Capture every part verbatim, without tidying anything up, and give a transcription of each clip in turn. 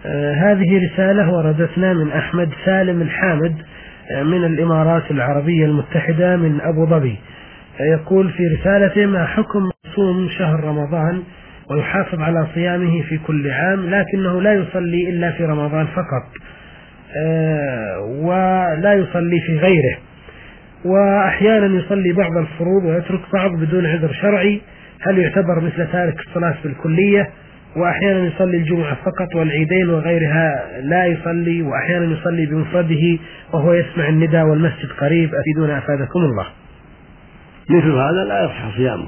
آه هذه رسالة وردتنا من أحمد سالم الحامد آه من الإمارات العربية المتحدة من أبو ظبي. آه يقول في رسالته: ما حكم صوم شهر رمضان ويحافظ على صيامه في كل عام، لكنه لا يصلي إلا في رمضان فقط آه ولا يصلي في غيره، وأحيانا يصلي بعض الفروض ويترك بعض بدون عذر شرعي، هل يعتبر مثل تارك الصلاة بالكلية؟ وأحيانا يصلي الجمعة فقط والعيدين وغيرها لا يصلي، وأحيانا يصلي بمفرده وهو يسمع النداء والمسجد قريب، أفيدونا أفادكم الله. مثل هذا لا يصح صيامه،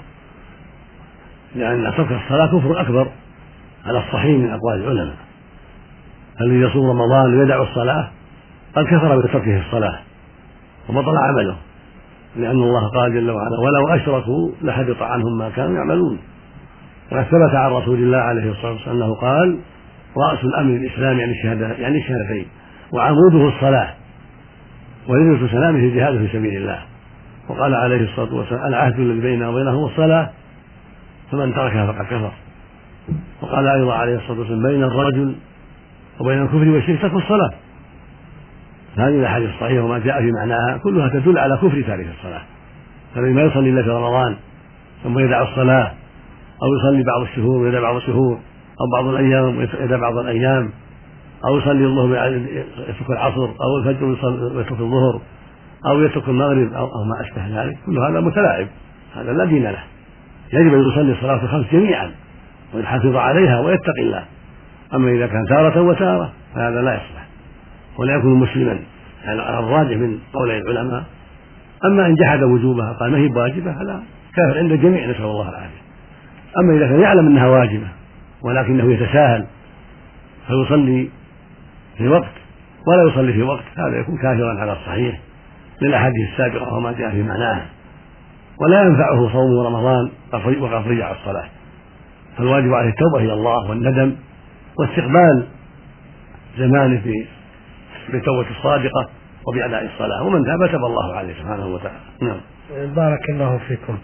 لأن ترك الصلاة كفر أكبر على الصحيح من أقوال العلماء. الذي يصوم رمضان ويدع الصلاة قد كفر بتركه الصلاة وبطل عمله، لأن الله قال جل وعلا: ولو أشركوا لحبط عنهم ما كانوا يعملون. وقد ثبت عن رسول الله عليه الصلاة والسلام أنه قال: رأس الأمر الإسلام يعني الشهادة يعني الشهادتين، وعموده الصلاة، وليلة سلامه الجهاد في سبيل الله. وقال عليه الصلاة والسلام: العهد الذي بيننا وبينهم الصلاة، فمن تركها فقد كفر. وقال أيضا عليه الصلاة والسلام: بين الرجل وبين الكفر والشرك ترك الصلاة. هذه الأحاديث الصحيحة وما جاء في معناها كلها تدل على كفر تارك الصلاة. فالذي ما يصلي إلا في رمضان ثم يدع الصلاة، أو يصلي بعض الشهور ويدع بعض الشهور، أو بعض الأيام ويدع بعض الأيام، أو يصلي الظهر يترك العصر، أو الفجر ويترك الظهر، أو يترك المغرب، أو ما أشبه ذلك، كل هذا متلاعب، هذا لا دين له. يجب أن يصلي الصلاة الخمس جميعا ويحافظ عليها ويتقي الله. أما إذا كان تارة وتارة فهذا لا يصلح ولا يكون مسلما على الراجح من قول العلماء. أما إن جحد وجوبها قال ما هي واجبة فلا كافر عند الجميع، نسأل الله العافية. أما إذا كان يعلم أنها واجبة ولكنه يتساهل فيصلي في وقت ولا يصلي في وقت، هذا يكون كافرا على الصحيح للأحاديث السابقة وما جاء في معناها، ولا ينفعه صوم رمضان وقد رجع الصلاة. فالواجب عليه التوبة إلى الله والندم واستقبال زمانه بالتوبة الصادقة وبأداء الصلاة، ومن تاب تاب الله عليه سبحانه وتعالى. نعم. بارك الله فيكم.